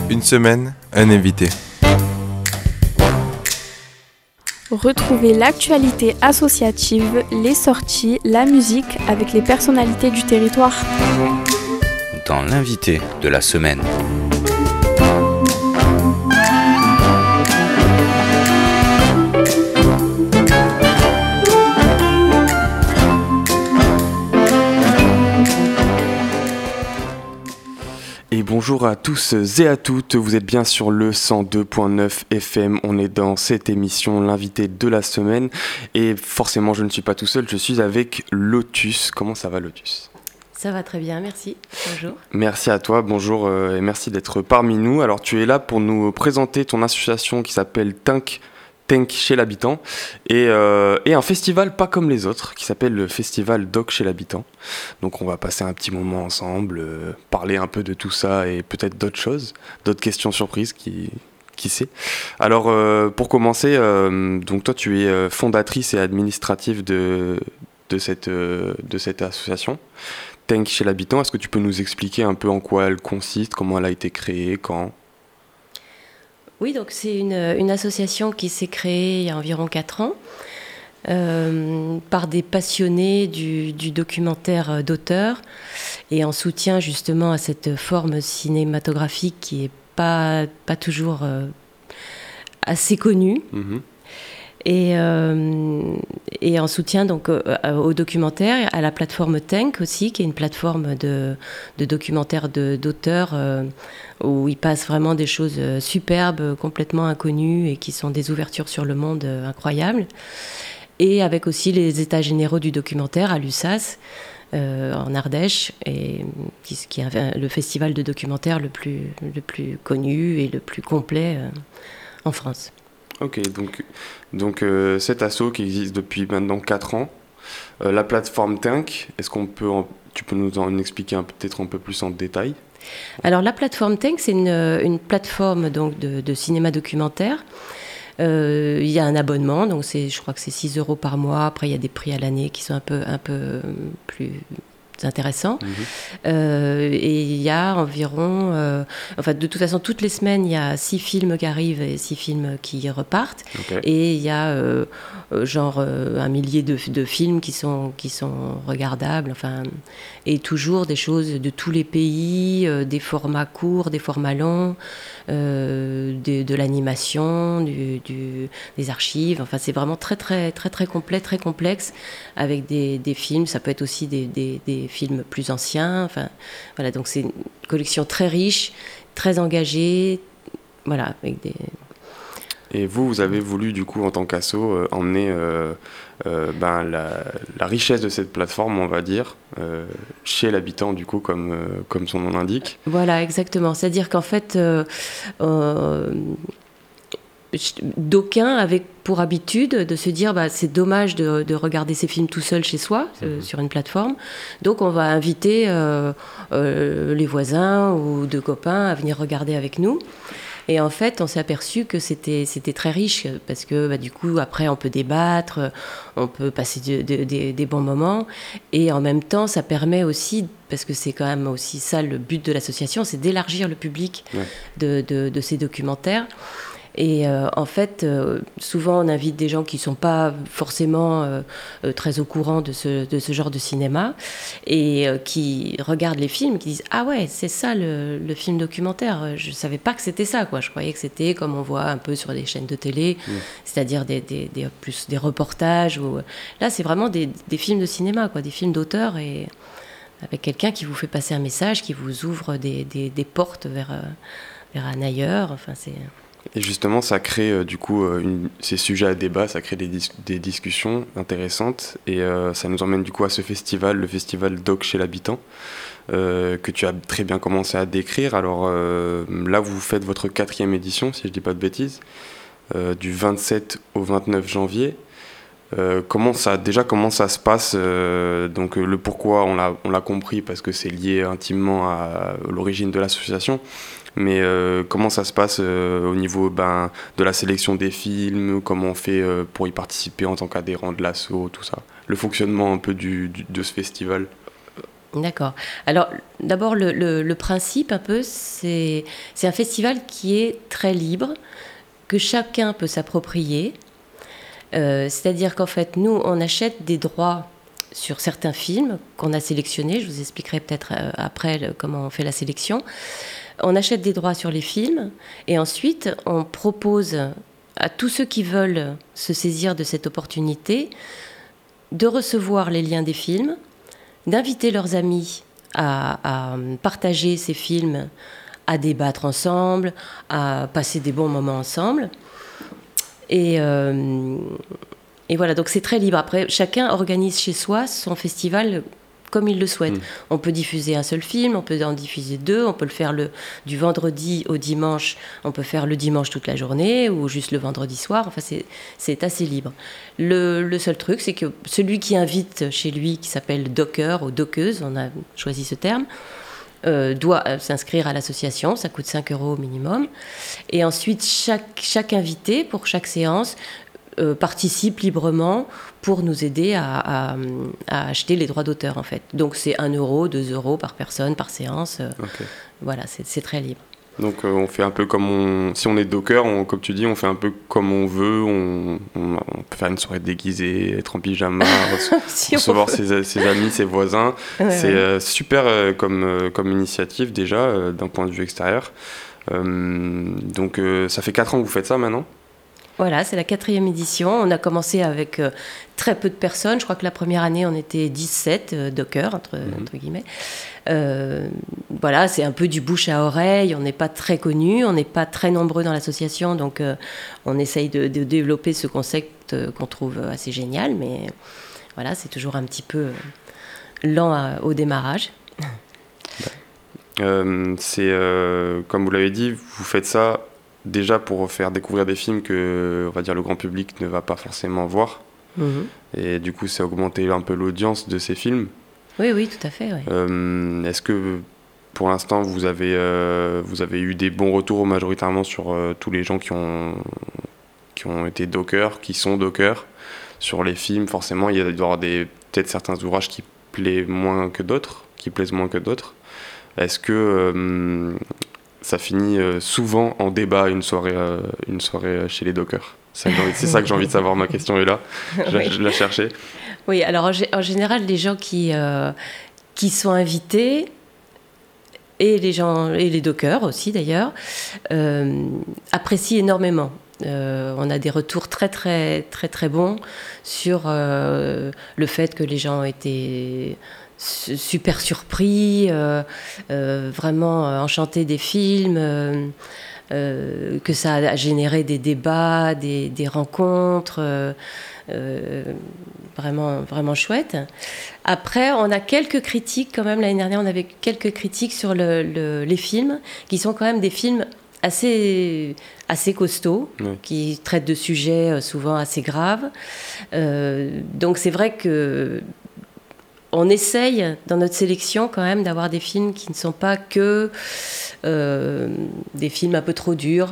Une semaine, un invité. Retrouvez l'actualité associative, les sorties, la musique avec les personnalités du territoire. Dans l'invité de la semaine. Et bonjour à tous et à toutes, vous êtes bien sur le 102.9 FM, on est dans cette émission, l'invité de la semaine, et forcément je ne suis pas tout seul, je suis avec Lotus. Comment ça va Lotus ? Ça va très bien, merci. Bonjour. Merci à toi, bonjour et merci d'être parmi nous. Alors tu es là pour nous présenter ton association qui s'appelle Tank chez l'habitant et un festival pas comme les autres qui s'appelle le festival Doc chez l'habitant. Donc on va passer un petit moment ensemble, parler un peu de tout ça et peut-être d'autres choses, d'autres questions surprises qui sait. Alors pour commencer, donc toi tu es fondatrice et administrative de cette association Tank chez l'habitant. Est-ce que tu peux nous expliquer un peu en quoi elle consiste, comment elle a été créée, quand ? Oui, donc c'est une association qui s'est créée il y a environ 4 ans par des passionnés du documentaire d'auteur et en soutien justement à cette forme cinématographique qui n'est pas toujours assez connue. Mmh. Et en soutien donc au documentaire, à la plateforme Tank aussi, qui est une plateforme de documentaires d'auteurs où il passe vraiment des choses superbes, complètement inconnues et qui sont des ouvertures sur le monde incroyables. Et avec aussi les états généraux du documentaire à l'USAS en Ardèche, et qui est le festival de documentaire le plus connu et le plus complet en France. Ok, donc cet asso qui existe depuis maintenant 4 ans, la plateforme Tank, tu peux nous en expliquer peut-être un peu plus en détail ? Alors la plateforme Tank, c'est une plateforme donc, de cinéma documentaire. Il y a un abonnement, donc je crois que c'est 6 € par mois. Après, il y a des prix à l'année qui sont un peu plus intéressant. Mmh. Et il y a environ... de toute façon, toutes les semaines, il y a 6 films qui arrivent et 6 films qui repartent. Okay. Et il y a un millier de films qui sont regardables. Et toujours des choses de tous les pays, des formats courts, des formats longs, de l'animation, des archives. C'est vraiment très, très, très, très complet, très complexe, avec des films. Ça peut être aussi des films plus anciens. Voilà, donc c'est une collection très riche, très engagée. Voilà, avec des... Et vous avez voulu, du coup, en tant qu'asso, emmener la richesse de cette plateforme, on va dire, chez l'habitant, du coup, comme son nom l'indique. Voilà, exactement. C'est-à-dire qu'en fait, d'aucuns avaient pour habitude de se dire c'est dommage de regarder ces films tout seul chez soi, sur une plateforme. Donc, on va inviter les voisins ou 2 copains à venir regarder avec nous. Et en fait, on s'est aperçu que c'était très riche parce que du coup, après, on peut débattre, on peut passer des bons moments. Et en même temps, ça permet aussi, parce que c'est quand même aussi ça le but de l'association, c'est d'élargir le public de ces documentaires. Et en fait, souvent, on invite des gens qui ne sont pas forcément très au courant de ce genre de cinéma et qui regardent les films, qui disent « Ah ouais, c'est ça le film documentaire. Je ne savais pas que c'était ça, quoi. Je croyais que c'était comme on voit un peu sur des chaînes de télé, c'est-à-dire plus des reportages. Là, c'est vraiment des films de cinéma, quoi, des films d'auteur et avec quelqu'un qui vous fait passer un message, qui vous ouvre des portes vers un ailleurs. C'est... Et justement, ça crée du coup ces sujets à débat, ça crée des discussions intéressantes et ça nous emmène du coup à ce festival, le festival Doc chez l'habitant, que tu as très bien commencé à décrire. Alors là, vous faites votre 4e édition, si je ne dis pas de bêtises, du 27 au 29 janvier. Comment ça se passe donc le pourquoi, on l'a compris parce que c'est lié intimement à l'origine de l'association. Mais comment ça se passe au niveau de la sélection des films, comment on fait pour y participer en tant qu'adhérent de l'asso, tout ça, le fonctionnement un peu de ce festival? D'accord. Alors, d'abord, le principe, un peu, c'est un festival qui est très libre, que chacun peut s'approprier. C'est-à-dire qu'en fait, nous, on achète des droits sur certains films qu'on a sélectionnés. Je vous expliquerai peut-être après comment on fait la sélection. On achète des droits sur les films et ensuite, on propose à tous ceux qui veulent se saisir de cette opportunité de recevoir les liens des films, d'inviter leurs amis à partager ces films, à débattre ensemble, à passer des bons moments ensemble. Et voilà, donc c'est très libre. Après, chacun organise chez soi son festival comme il le souhaite. On peut diffuser un seul film, on peut en diffuser 2, on peut le faire du vendredi au dimanche, on peut faire le dimanche toute la journée ou juste le vendredi soir. Enfin, c'est assez libre. Le seul truc, c'est que celui qui invite chez lui, qui s'appelle docker ou dockeuse, on a choisi ce terme, doit s'inscrire à l'association, ça coûte 5 € au minimum. Et ensuite, chaque invité, pour chaque séance, participe librement pour nous aider à acheter les droits d'auteur, en fait. Donc c'est 1 €, 2 € par personne, par séance. Okay. Voilà, c'est très libre. Donc on fait un peu si on est docker, comme tu dis, on fait un peu comme on veut, on peut faire une soirée déguisée, être en pyjama, recevoir ses amis, ses voisins. Ouais, c'est super comme initiative déjà, d'un point de vue extérieur. Donc ça fait 4 ans que vous faites ça maintenant ? Voilà, c'est la 4e édition. On a commencé avec très peu de personnes. Je crois que la première année, on était 17 dockers, entre guillemets. Voilà, c'est un peu du bouche à oreille. On n'est pas très connus, on n'est pas très nombreux dans l'association. Donc, on essaye de développer ce concept qu'on trouve assez génial. Mais voilà, c'est toujours un petit peu lent au démarrage. C'est, comme vous l'avez dit, vous faites ça déjà pour faire découvrir des films que, on va dire, le grand public ne va pas forcément voir. Et du coup, c'est augmenter un peu l'audience de ces films. Oui, tout à fait. Oui. Est-ce que, pour l'instant, vous avez eu des bons retours majoritairement sur tous les gens qui ont été dockers, qui sont dockers sur les films? Forcément, il doit y avoir peut-être certains ouvrages qui plaisent moins que d'autres. Est-ce que ça finit souvent en débat, une soirée chez les dockers? C'est ça que j'ai envie de savoir, ma question est là. Je la cherchais. Oui, alors en général, les gens qui sont invités, et les dockers aussi d'ailleurs, apprécient énormément. On a des retours très très très très bons sur le fait que les gens ont été super surpris, vraiment enchantés des films, que ça a généré des débats, des rencontres, vraiment, vraiment chouettes. Après, on a quelques critiques quand même. L'année dernière, on avait quelques critiques sur les films, qui sont quand même des films assez costauds, qui traitent de sujets souvent assez graves. Donc c'est vrai que on essaye, dans notre sélection, quand même, d'avoir des films qui ne sont pas que des films un peu trop durs.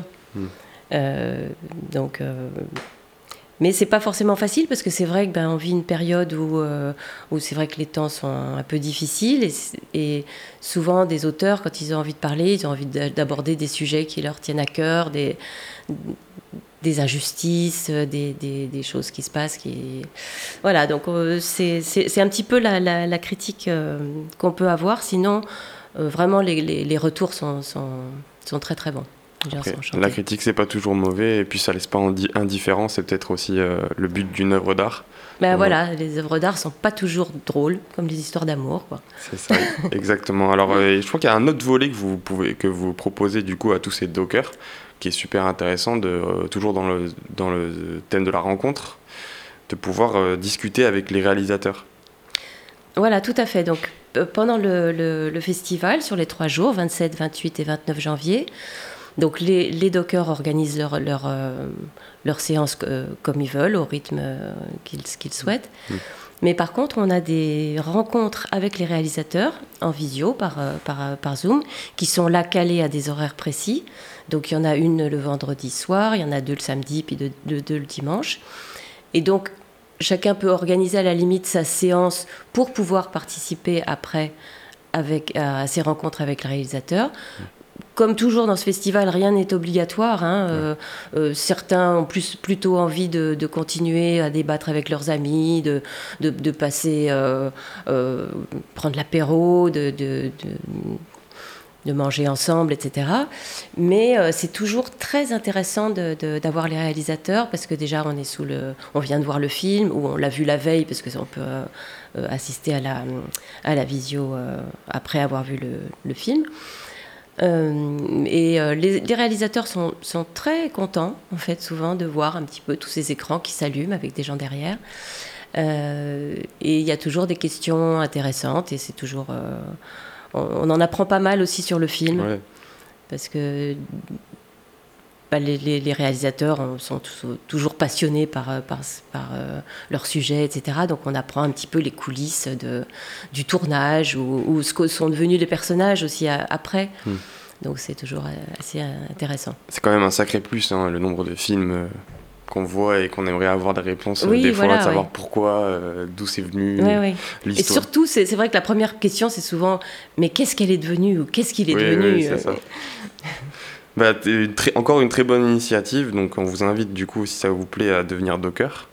Mais c'est pas forcément facile, parce que c'est vrai qu'on vit une période où c'est vrai que les temps sont un peu difficiles. Et souvent, des auteurs, quand ils ont envie de parler, ils ont envie d'aborder des sujets qui leur tiennent à cœur, des injustices, des choses qui se passent. Voilà, donc c'est un petit peu la critique qu'on peut avoir. Sinon, vraiment, les retours sont très très bons. Okay. La critique, c'est pas toujours mauvais, et puis ça laisse pas indifférent. C'est peut-être aussi le but d'une œuvre d'art. Voilà, les œuvres d'art sont pas toujours drôles, comme les histoires d'amour, quoi. C'est ça, exactement. Alors, je crois qu'il y a un autre volet que vous proposez du coup à tous ces dockers, qui est super intéressant, toujours dans le thème de la rencontre, de pouvoir discuter avec les réalisateurs. Voilà, tout à fait. Donc, pendant le festival, sur les 3 jours, 27, 28 et 29 janvier, donc les dockers organisent leur séance comme ils veulent, au rythme qu'ils souhaitent. Mais par contre, on a des rencontres avec les réalisateurs en visio, par Zoom, qui sont là calés à des horaires précis. Donc il y en a une le vendredi soir, il y en a 2 le samedi, puis 2 le dimanche. Et donc chacun peut organiser à la limite sa séance pour pouvoir participer après à ses rencontres avec le réalisateur. Comme toujours dans ce festival, rien n'est obligatoire. Certains ont plutôt envie de continuer à débattre avec leurs amis, de passer, prendre l'apéro, de manger ensemble, etc. Mais c'est toujours très intéressant d'avoir les réalisateurs, parce que déjà on vient de voir le film, ou on l'a vu la veille, parce qu'on peut assister à la visio après avoir vu le film. Les réalisateurs sont très contents, en fait, souvent, de voir un petit peu tous ces écrans qui s'allument avec des gens derrière. Et il y a toujours des questions intéressantes, et c'est toujours... on en apprend pas mal aussi sur le film, parce que les réalisateurs sont toujours passionnés par leur sujet, etc. Donc on apprend un petit peu les coulisses du tournage, ou ce que sont devenus les personnages aussi après. Donc c'est toujours assez intéressant. C'est quand même un sacré plus, le nombre de films qu'on voit et qu'on aimerait avoir des réponses fois, de savoir pourquoi, d'où c'est venu l'histoire. Et surtout, c'est vrai que la première question, c'est souvent « mais qu'est-ce qu'elle est devenue ?» ou « qu'est-ce qu'il est devenu ?» c'est ça. Encore une très bonne initiative, donc on vous invite du coup, si ça vous plaît, à devenir docker.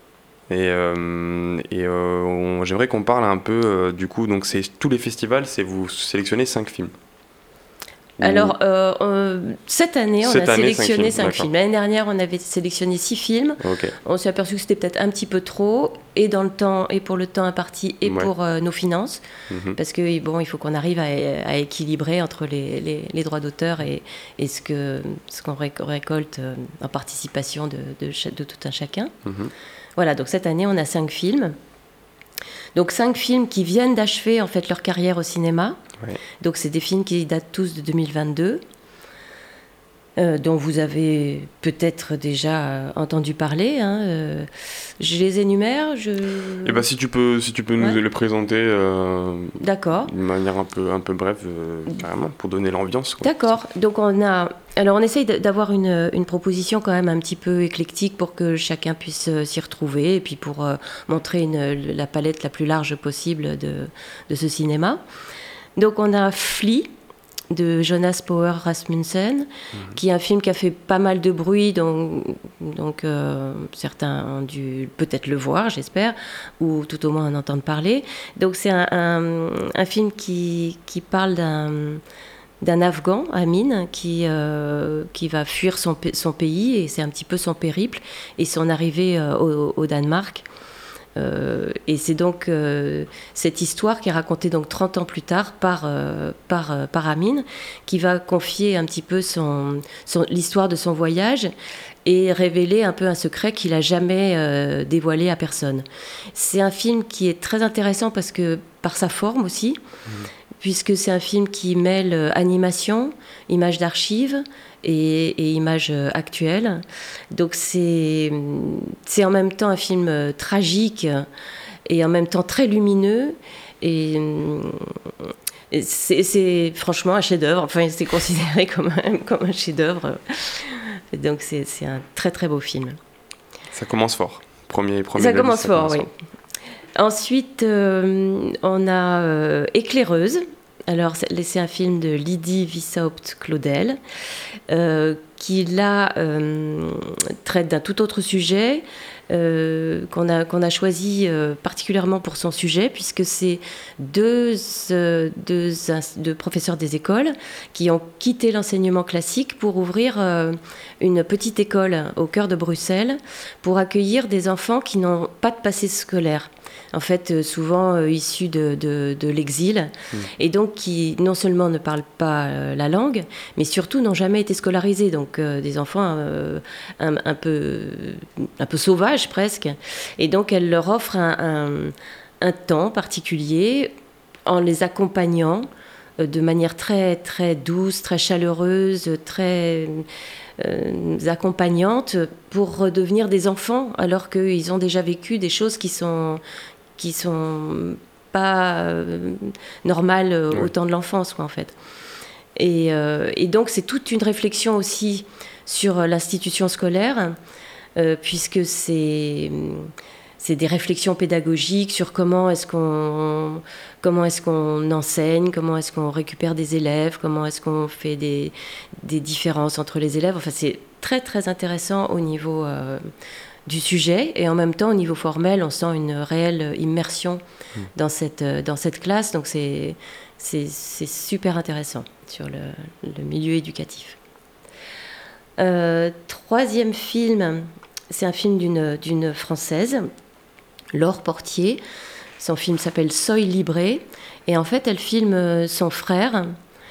J'aimerais qu'on parle un peu du coup, donc c'est tous les festivals, c'est vous sélectionnez 5 films. Alors, cette année, on a sélectionné 5 films. L'année dernière, on avait sélectionné 6 films. On s'est aperçu que c'était peut-être un petit peu trop, et dans le temps, et pour le temps imparti, et pour nos finances. Parce que, il faut qu'on arrive à équilibrer entre les droits d'auteur et ce qu'on récolte en participation de tout un chacun. Voilà, donc cette année, on a 5 films. Donc 5 films qui viennent d'achever en fait leur carrière au cinéma. Donc c'est des films qui datent tous de 2022, dont vous avez peut-être déjà entendu parler. Je les énumère. Si tu peux nous les présenter. D'accord. De manière un peu brève, carrément, pour donner l'ambiance. D'accord. Donc on essaye d'avoir une proposition quand même un petit peu éclectique pour que chacun puisse s'y retrouver, et puis pour montrer la palette la plus large possible de ce cinéma. Donc on a Flea de Jonas Power Rasmussen, qui est un film qui a fait pas mal de bruit, donc certains ont dû peut-être le voir, j'espère, ou tout au moins en entendre parler. Donc c'est un film qui parle d'un Afghan, Amin, qui va fuir son pays, et c'est un petit peu son périple et son arrivée au Danemark. Et c'est donc cette histoire qui est racontée donc 30 ans plus tard par Amin, qui va confier un petit peu l'histoire de son voyage et révéler un peu un secret qu'il n'a jamais dévoilé à personne. C'est un film qui est très intéressant par sa forme aussi, puisque c'est un film qui mêle animation, images d'archives et images actuelles. Donc c'est en même temps un film tragique et en même temps très lumineux, et c'est franchement un chef-d'œuvre. Enfin, c'est considéré comme un chef-d'œuvre. Donc c'est un très très beau film. Ça commence fort. Ça commence fort, oui. Ensuite, on a Éclaireuse. Alors, c'est un film de Lydie Wissaupt-Claudel, qui là traite d'un tout autre sujet, qu'on a choisi particulièrement pour son sujet, puisque c'est deux professeurs des écoles qui ont quitté l'enseignement classique pour ouvrir une petite école au cœur de Bruxelles, pour accueillir des enfants qui n'ont pas de passé scolaire. En fait, souvent issus de l'exil, et donc qui non seulement ne parlent pas la langue, mais surtout n'ont jamais été scolarisés. Donc des enfants un peu sauvages presque. Et donc elle leur offre un temps particulier en les accompagnant de manière très très douce, très chaleureuse, très accompagnante, pour redevenir des enfants, alors qu'ils ont déjà vécu des choses qui sont pas normales au temps de l'enfance, quoi, en fait. Et donc c'est toute une réflexion aussi sur l'institution scolaire, puisque c'est c'est des réflexions pédagogiques sur comment est-ce qu'on enseigne, comment est-ce qu'on récupère des élèves, comment est-ce qu'on fait des différences entre les élèves. Enfin, c'est très, très intéressant au niveau du sujet, et en même temps, au niveau formel, on sent une réelle immersion dans cette classe. Donc, c'est super intéressant sur le milieu éducatif. Troisième film, c'est un film d'une Française, Laure Portier. Son film s'appelle Soy Libre, et en fait, elle filme son frère,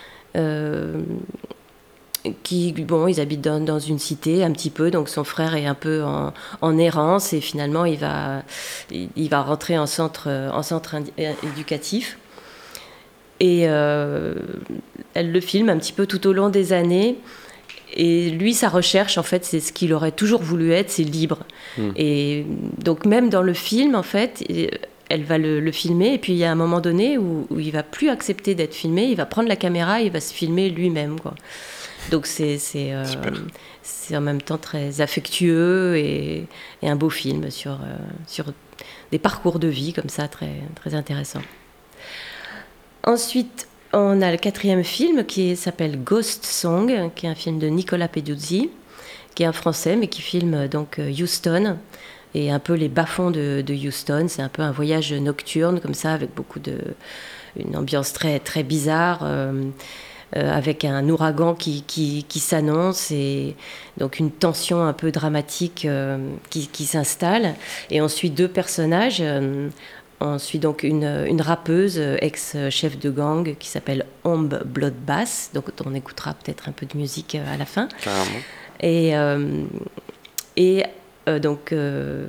ils habitent dans une cité un petit peu, donc son frère est un peu en errance, et finalement, il va rentrer en centre éducatif. Et elle le filme un petit peu tout au long des années. Et lui, sa recherche, en fait, c'est ce qu'il aurait toujours voulu être, c'est libre. Et donc, même dans le film, en fait, elle va le filmer, et puis il y a un moment donné où il va plus accepter d'être filmé, il va prendre la caméra et il va se filmer lui-même, quoi. Donc, c'est en même temps très affectueux et un beau film sur des parcours de vie comme ça, très, très intéressant. Ensuite, on a le quatrième film qui s'appelle Ghost Song, qui est un film de Nicolas Peduzzi, qui est un Français, mais qui filme donc Houston et un peu les bas-fonds de Houston. C'est un peu un voyage nocturne comme ça, avec une ambiance très, très bizarre, avec un ouragan qui s'annonce, et donc une tension un peu dramatique qui s'installe. Et ensuite, deux personnages. Ensuite, donc une rappeuse, ex-chef de gang, qui s'appelle Omb Bloodbath. Donc, on écoutera peut-être un peu de musique à la fin. Carrément. Donc,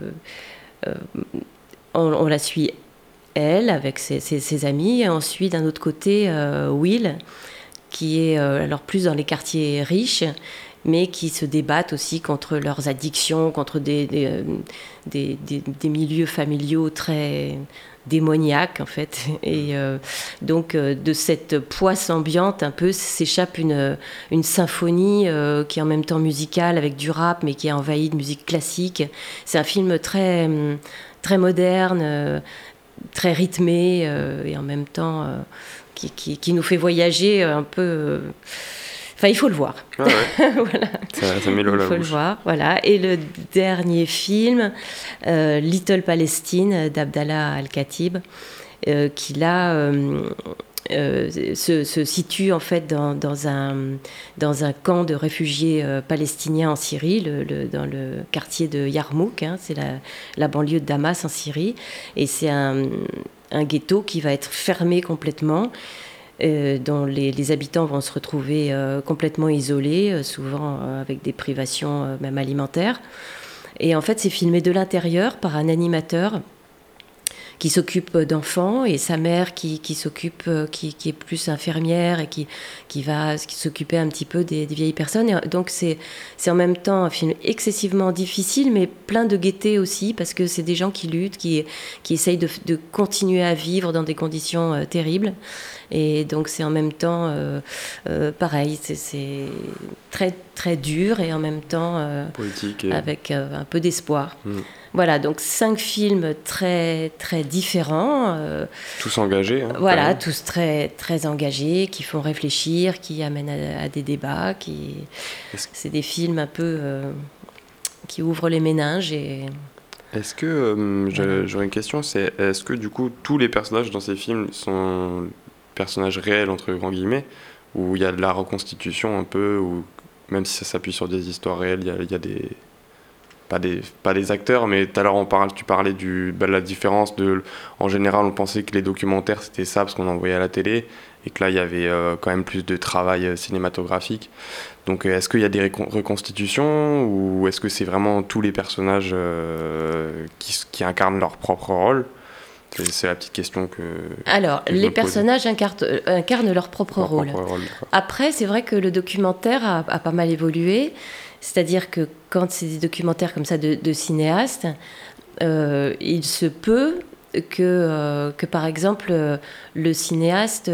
on la suit, elle, avec ses amis. Et ensuite, d'un autre côté, Will, qui est alors plus dans les quartiers riches, mais qui se débattent aussi contre leurs addictions, contre des milieux familiaux très démoniaques, en fait. Et donc, de cette poisse ambiante, un peu, s'échappe une symphonie qui est en même temps musicale, avec du rap, mais qui est envahie de musique classique. C'est un film très, très moderne, très rythmé, et en même temps qui nous fait voyager un peu... Enfin, il faut le voir. Ah ouais. Voilà. Ça met l'eau à la bouche. Il faut le voir, voilà. Et le dernier film, Little Palestine, d'Abdallah Al-Khatib, qui là se situe en fait dans un camp de réfugiés palestiniens en Syrie, dans le quartier de Yarmouk, hein, c'est la banlieue de Damas en Syrie. Et c'est un ghetto qui va être fermé complètement, dont les habitants vont se retrouver complètement isolés, souvent avec des privations même alimentaires. Et en fait, c'est filmé de l'intérieur par un animateur qui s'occupe d'enfants, et sa mère qui est plus infirmière et qui va s'occuper un petit peu des vieilles personnes. Et donc c'est en même temps un film excessivement difficile, mais plein de gaieté aussi, parce que c'est des gens qui luttent, qui essayent de continuer à vivre dans des conditions terribles. Et donc c'est en même temps pareil, c'est très, très dur, et en même temps politique avec un peu d'espoir. Voilà, donc 5 films très, très différents. Tous engagés. Hein, voilà, tous très, très engagés, qui font réfléchir, qui amènent à des débats. C'est des films un peu qui ouvrent les méninges. Est-ce que, j'aurais une question, est-ce que du coup tous les personnages dans ces films sont personnages réels, entre grands guillemets, où il y a de la reconstitution un peu, ou même si ça s'appuie sur des histoires réelles, il y a des... Pas des acteurs, mais tout à l'heure tu parlais de la différence en général, on pensait que les documentaires c'était ça parce qu'on en voyait à la télé, et que là il y avait quand même plus de travail cinématographique. Donc est-ce qu'il y a des reconstitutions, ou est-ce que c'est vraiment tous les personnages qui incarnent leur propre rôle? C'est la petite question que... Alors, les personnages incarnent leur propre rôle. Après, c'est vrai que le documentaire a pas mal évolué. C'est-à-dire que quand c'est des documentaires comme ça de cinéastes, il se peut que par exemple, le cinéaste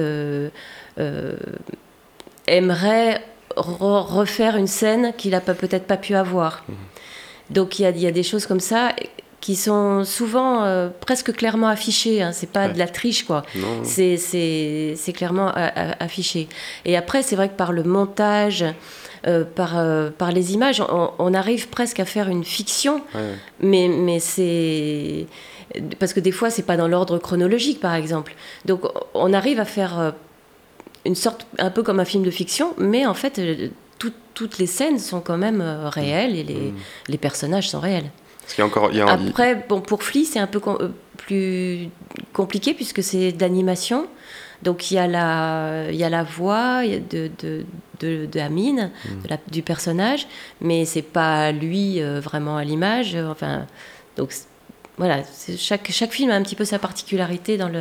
aimerait refaire une scène qu'il n'a peut-être pas pu avoir. Donc il y a des choses comme ça qui sont souvent presque clairement affichés. Hein. C'est pas de la triche, quoi. Non. C'est clairement affiché. Et après, c'est vrai que par le montage, par les images, on arrive presque à faire une fiction, mais c'est... Parce que des fois, c'est pas dans l'ordre chronologique, par exemple. Donc, on arrive à faire une sorte, un peu comme un film de fiction, mais en fait, toutes les scènes sont quand même réelles et les personnages sont réels. Après, bon, pour Flea, c'est un peu plus compliqué puisque c'est d'animation. Donc il y a la voix de Amine, du personnage, mais c'est pas lui vraiment à l'image. Enfin, donc voilà, chaque film a un petit peu sa particularité dans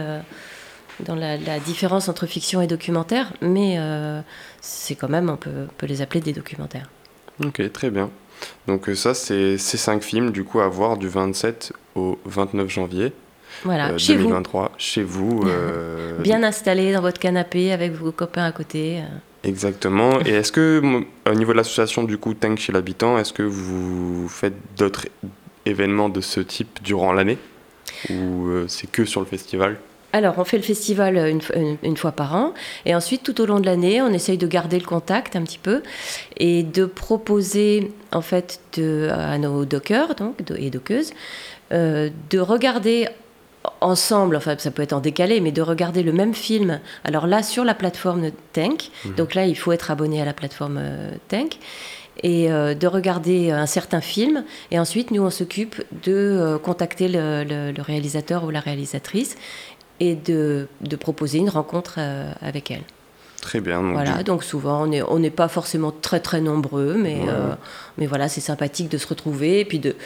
la différence entre fiction et documentaire, mais c'est quand même, on peut les appeler des documentaires. Ok, très bien. Donc ça, c'est ces 5 films du coup à voir du 27 au 29 janvier voilà, chez 2023, vous. Chez vous. Bien installé dans votre canapé avec vos copains à côté. Exactement. Et est-ce que, au niveau de l'association du coup Tank chez l'habitant, est-ce que vous faites d'autres événements de ce type durant l'année ou c'est que sur le festival ? Alors, on fait le festival une fois par an. Et ensuite, tout au long de l'année, on essaye de garder le contact un petit peu et de proposer, en fait, à nos dockers et dockeuses de regarder ensemble, enfin, ça peut être en décalé, mais de regarder le même film. Alors là, sur la plateforme Tank. Donc là, il faut être abonné à la plateforme Tank. Et de regarder un certain film. Et ensuite, nous, on s'occupe de contacter le réalisateur ou la réalisatrice et de proposer une rencontre avec elle. Très bien. Donc voilà, donc souvent, on n'est pas forcément très, très nombreux, mais voilà, c'est sympathique de se retrouver, et puis de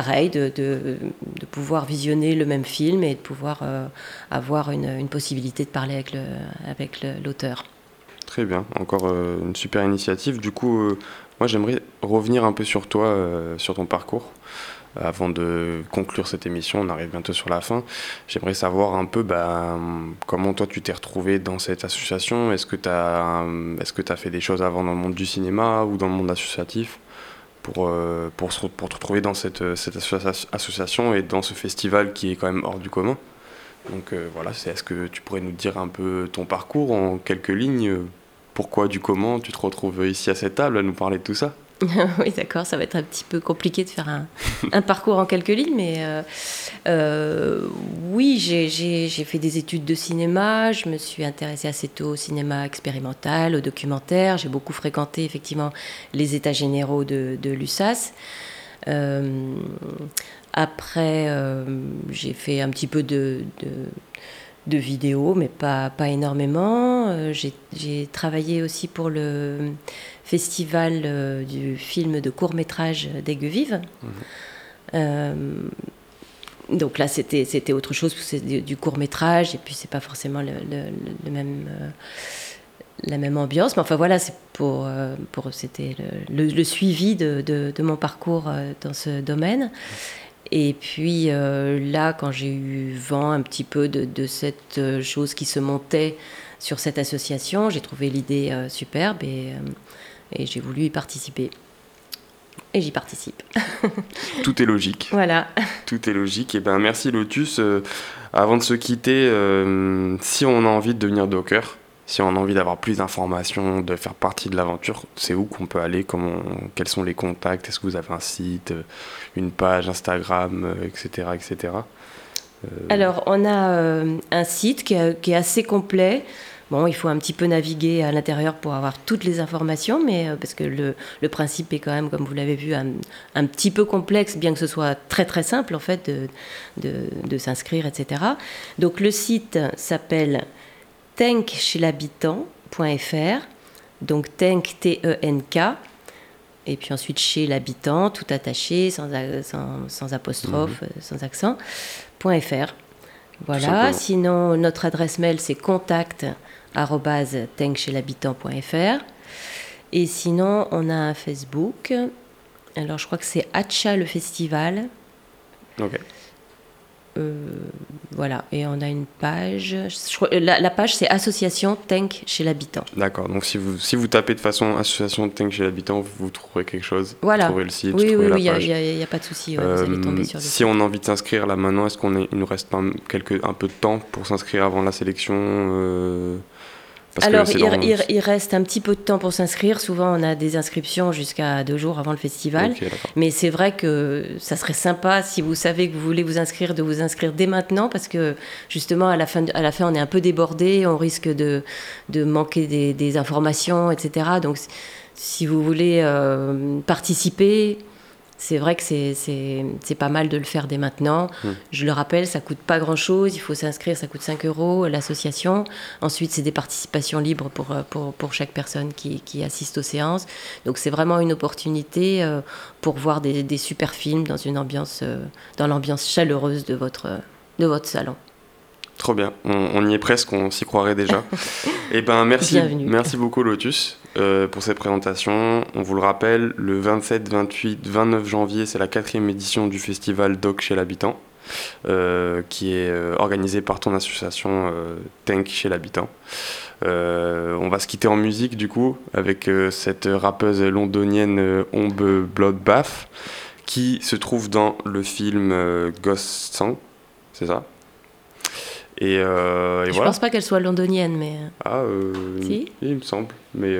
pouvoir visionner le même film et de pouvoir avoir une possibilité de parler avec l'auteur. Très bien, encore une super initiative. Du coup, moi, j'aimerais revenir un peu sur toi, sur ton parcours. Avant de conclure cette émission, on arrive bientôt sur la fin. J'aimerais savoir un peu comment toi tu t'es retrouvé dans cette association. Est-ce que tu as fait des choses avant dans le monde du cinéma ou dans le monde associatif pour te retrouver dans cette association et dans ce festival qui est quand même hors du commun. Donc voilà, est-ce que tu pourrais nous dire un peu ton parcours en quelques lignes, pourquoi, du comment tu te retrouves ici à cette table à nous parler de tout ça? Oui, d'accord, ça va être un petit peu compliqué de faire un parcours en quelques lignes, mais oui, j'ai fait des études de cinéma, je me suis intéressée assez tôt au cinéma expérimental, au documentaire, j'ai beaucoup fréquenté effectivement les états généraux de l'USAS. Après, j'ai fait un petit peu de vidéos, mais pas énormément. J'ai travaillé aussi pour le festival du film de court-métrage d'Aigues-Vives. Donc là, c'était autre chose, parce que c'est du court-métrage, et puis c'est pas forcément le même... la même ambiance, mais enfin voilà, c'est c'était le suivi de mon parcours dans ce domaine. Et puis là, quand j'ai eu vent un petit peu de cette chose qui se montait sur cette association, j'ai trouvé l'idée superbe et j'ai voulu y participer. Et j'y participe. Tout est logique. Voilà. Tout est logique. Et ben merci Lotus. Avant de se quitter, si on a envie de devenir docker, si on a envie d'avoir plus d'informations, de faire partie de l'aventure, c'est où qu'on peut aller? Quels sont les contacts? Est-ce que vous avez un site, une page Instagram, etc. etc. Alors, on a un site qui est assez complet. Bon, il faut un petit peu naviguer à l'intérieur pour avoir toutes les informations, mais parce que le principe est quand même, comme vous l'avez vu, un petit peu complexe, bien que ce soit très très simple en fait de s'inscrire, etc. Donc le site s'appelle tankchez-l'habitant.fr, donc tank T-E-N-K, et puis ensuite chez l'habitant, tout attaché, sans apostrophe, sans accent, .fr. Voilà, sinon notre adresse mail c'est contact@tankchez-l'habitant.fr. Et sinon on a un Facebook, alors je crois que c'est Hatcha le festival. Ok. Voilà, et on a une page. La page, c'est Association Tank chez l'habitant. D'accord, donc si vous tapez de façon Association Tank chez l'habitant, vous trouverez quelque chose. Voilà. Vous trouverez le site, Oui, vous trouverez il la page. n'y a pas de souci, vous allez tomber sur le Si site. on a envie de s'inscrire là maintenant, est-ce qu'il nous reste pas un peu de temps pour s'inscrire avant la sélection parce Alors, que il reste un petit peu de temps pour s'inscrire. Souvent, on a des inscriptions jusqu'à 2 jours avant le festival. Ok, d'accord. Mais c'est vrai que ça serait sympa, si vous savez que vous voulez vous inscrire, de vous inscrire dès maintenant, parce que justement, à la fin, on est un peu débordé, on risque de manquer des informations, etc. Donc, si vous voulez participer, c'est vrai que c'est pas mal de le faire dès maintenant. Je le rappelle, ça coûte pas grand-chose. Il faut s'inscrire, ça coûte 5 € l'association. Ensuite, c'est des participations libres pour chaque personne qui assiste aux séances. Donc, c'est vraiment une opportunité pour voir des super films dans l'ambiance chaleureuse de votre salon. Trop bien, on y est presque, on s'y croirait déjà. Et ben merci beaucoup Lotus pour cette présentation. On vous le rappelle, le 27, 28, 29 janvier, c'est la 4e édition du festival Doc chez l'habitant, qui est organisé par ton association Tank chez l'habitant. On va se quitter en musique du coup avec cette rappeuse londonienne Ombe Bloodbath qui se trouve dans le film Ghost Song, c'est ça? Et je voilà. pense pas qu'elle soit londonienne, mais... Si il me semble. Mais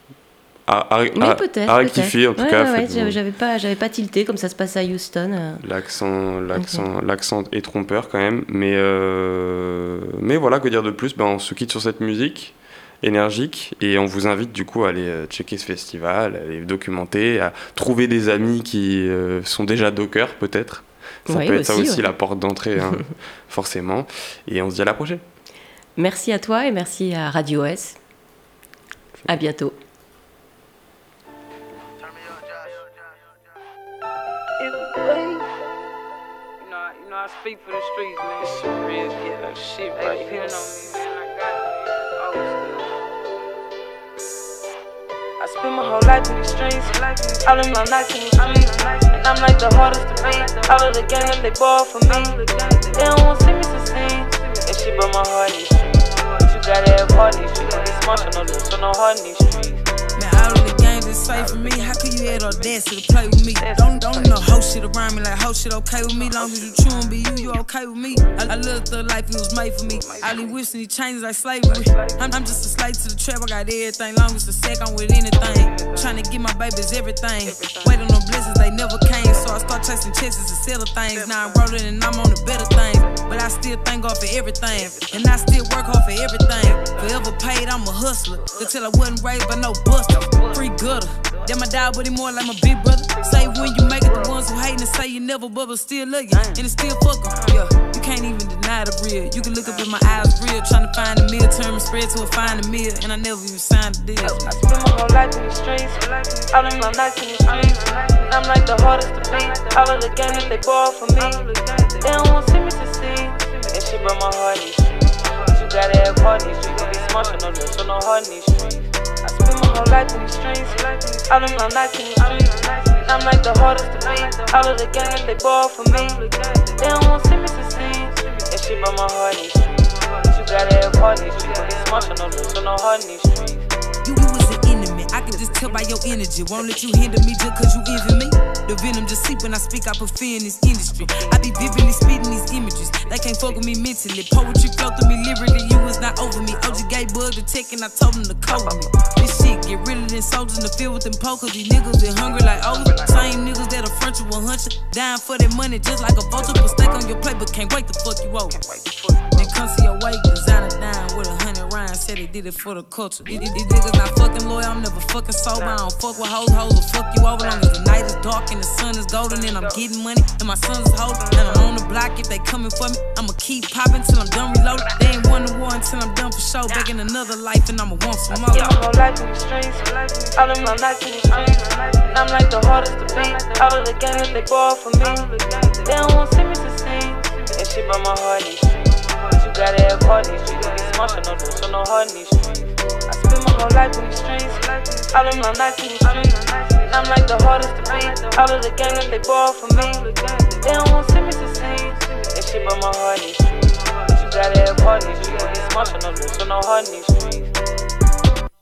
peut-être. À rectifier, en tout cas. Ouais, j'avais pas tilté, comme ça se passe à Houston. L'accent est trompeur quand même. Mais voilà, que dire de plus? On se quitte sur cette musique énergique et on vous invite du coup à aller checker ce festival, à aller documenter, à trouver des amis qui sont déjà dockers peut-être. Ça peut être ça aussi, la porte d'entrée, hein, forcément. Et on se dit à la prochaine. Merci à toi et merci à Radio S. À bientôt. I speak for the streets, man. This shit real, yeah, that shit right here. On me, man. I got it, always good. I spend my whole life in the streets, all of my nights in the streets, and I'm like the hardest to beat. All of the game that they bought for me, they don't want to see me succeed. That shit broke my heart in these streets, but you gotta have heart in these streets. It's smart, so no heart in these streets. Man, all of the games is safe for me. How could you have audacity to play with me? Don't know whole shit around me like whole shit okay with me. Long as you true and be you okay with me. I live the life it was made for me. All these whips and these changes like slavery. I'm just a slave to the trap. I got everything. Long as a sec, I'm with anything. Trying to get my babies everything. Waiting on blessings, they never came. So I start chasing chances and settle things. Now I'm rolling and I'm on the better things. But I still thank God for everything. And I still work hard for everything. Forever paid, I'm a hustler. Until I wasn't raised by no buster. Free gutter. Then my dog, but he more like my big brother. Say when you make it, the ones who hate and say you never, but still love you. And it's still fuck 'em. Yeah, you can't even deny the real. You can look up in my eyes real. Trying to find a meal, turn and spread to a fine meal. And I never even signed a deal. I spend my whole life in the streets. All of my nights in the streets. And I'm like the hardest to beat. All of the game that they bought for me. They don't want to see me succeed. That shit broke my heart in these streets. But you gotta have heart in these streets. Be smart, so no heart in these streets. I spend my whole life in the streets, all of my nights in the streets. I'm like the hardest to beat, all of the game that they bought for me. They don't want to see me succeed, that shit broke my heart in these streets. But you gotta have heart in these streets, be smart, so no heart in these streets. You was an enemy, I can just tell by your energy. Won't let you hinder me just cause you envy me. The venom just seep when I speak, I put fear in this industry. I be vividly spitting these images, they can't fuck with me mentally. Poetry flow through me lyrically, you was not over me. OG gave Bug the tech and I told him to code me. This shit get realer than soldiers in the field with them pokers. These niggas been hungry like Ola. Same niggas that'll front you 100. Dying for that money just like a vulture. Put steak on your plate but can't wait to fuck you over. Then come see your wake, designer down with 100 rhymes. Said they did it for the culture. These niggas not fucking loyal, I'm never fucking sober. I don't fuck with hoes will fuck you over. Long as the night is dark and the sun is golden and I'm getting money and my sons is holding. And I'm on the block if they coming for me. I'ma keep popping till I'm done reloaded. They ain't won the war until I'm done for show. Back in another life and I'ma want some more. I spend my whole life in the streets, all of my nights in the streets. And I'm like the hardest to beat, all of the game that they bought for me. They don't want to see me succeed, that shit broke my heart in these streets. But you gotta have heart in these streets, be smart, so no heart in these streets. I spend my whole life in the streets, all of my nights in the streets. And I'm like the hardest to beat, all of the game that they bought for me. They don't want to see me succeed, that shit shit, but my heart in the street. But you gotta have heart in these streets. Get smashed on the loose, so no heart in these streets.